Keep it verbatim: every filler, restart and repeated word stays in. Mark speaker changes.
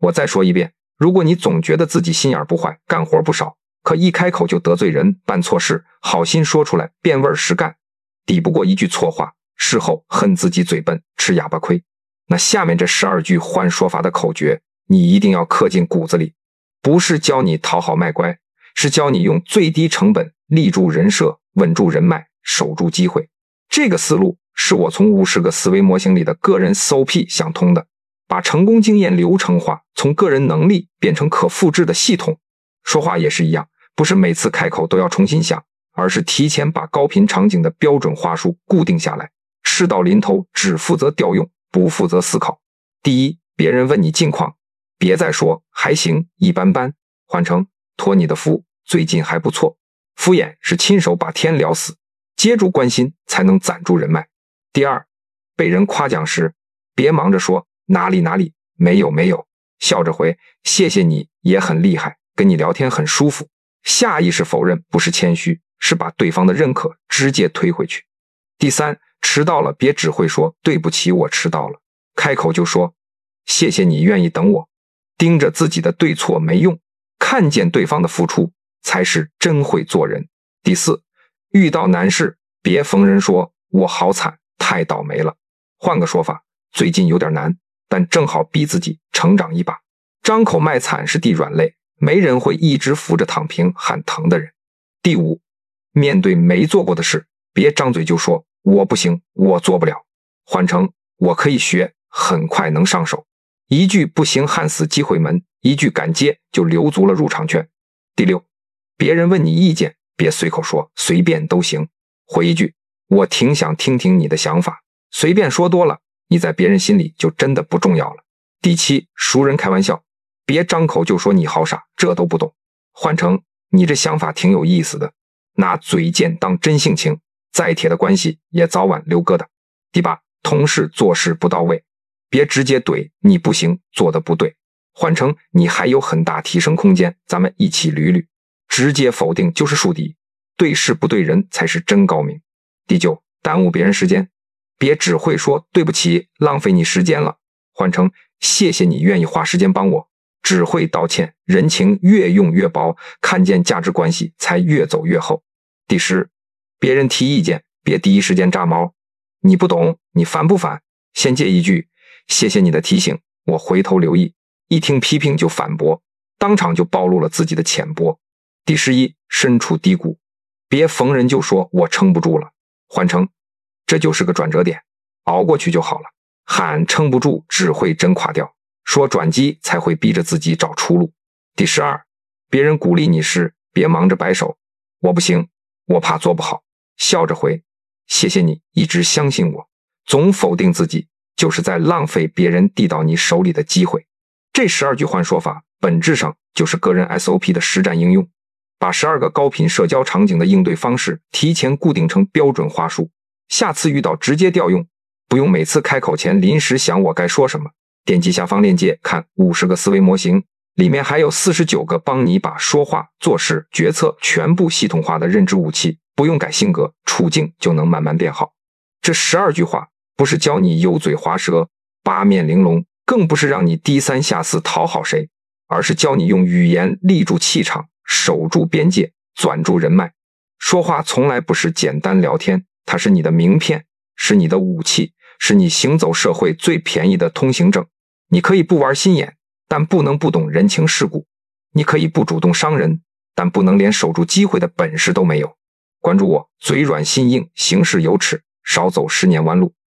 Speaker 1: 我再说一遍，如果你总觉得自己心眼不坏，干活不少，可一开口就得罪人，办错事，好心说出来变味实干，抵不过一句错话，事后恨自己嘴笨，吃哑巴亏。那下面这十二句换说法的口诀，你一定要刻进骨子里，不是教你讨好卖乖，是教你用最低成本立住人设，稳住人脉，守住机会。这个思路是我从五十个思维模型里的个人 S O P 想通的，把成功经验流程化，从个人能力变成可复制的系统。说话也是一样，不是每次开口都要重新想，而是提前把高频场景的标准话术固定下来，事到临头只负责调用，不负责思考。第一，别人问你近况，别再说还行一般般，换成托你的福，最近还不错。敷衍是亲手把天聊死，接住关心才能攒住人脉。第二，被人夸奖时，别忙着说哪里哪里，没有没有，笑着回谢谢你也很厉害，跟你聊天很舒服。下意识否认不是谦虚，是把对方的认可直接推回去。第三，迟到了别只会说对不起我迟到了，开口就说谢谢你愿意等我。盯着自己的对错没用，看见对方的付出才是真会做人。第四，遇到难事别逢人说我好惨太倒霉了，换个说法，最近有点难，但正好逼自己成长一把。张口卖惨是地软肋，没人会一直扶着躺平喊疼的人。第五，面对没做过的事，别张嘴就说我不行我做不了，换成我可以学很快能上手。一句不行焊死机会门，一句敢接就留足了入场券。第六，别人问你意见别随口说随便都行，回一句我挺想听听你的想法，随便说多了你在别人心里就真的不重要了。第七，熟人开玩笑别张口就说你好傻这都不懂，换成你这想法挺有意思的，拿嘴贱当真性情，再铁的关系也早晚溜疙瘩。第八，同事做事不到位，别直接怼你不行做得不对，换成你还有很大提升空间，咱们一起捋捋。直接否定就是树敌，对事不对人才是真高明。第九，耽误别人时间，别只会说对不起浪费你时间了，换成谢谢你愿意花时间帮我。只会道歉，人情越用越薄，看见价值关系才越走越厚。第十，别人提意见别第一时间炸毛，你不懂你烦不烦，先接一句谢谢你的提醒我回头留意，一听批评就反驳，当场就暴露了自己的浅薄。第十一，身处低谷别逢人就说我撑不住了，换成这就是个转折点，熬过去就好了。喊撑不住只会真垮掉，说转机才会逼着自己找出路。第十二，别人鼓励你时别忙着摆手我不行我怕做不好，笑着回谢谢你一直相信我，总否定自己就是在浪费别人递到你手里的机会。这十二句换说法本质上就是个人 S O P 的实战应用，把十二个高频社交场景的应对方式提前固定成标准话术，下次遇到直接调用，不用每次开口前临时想我该说什么。点击下方链接看五十个思维模型，里面还有四十九个帮你把说话、做事、决策全部系统化的认知武器，不用改性格，处境就能慢慢变好。这十二句话不是教你油嘴滑舌、八面玲珑，更不是让你低三下四讨好谁，而是教你用语言立住气场，守住边界，攥住人脉。说话从来不是简单聊天，它是你的名片，是你的武器，是你行走社会最便宜的通行证。你可以不玩心眼，但不能不懂人情世故；你可以不主动伤人，但不能连守住机会的本事都没有。关注我，嘴软心硬，行事有尺，少走十年弯路。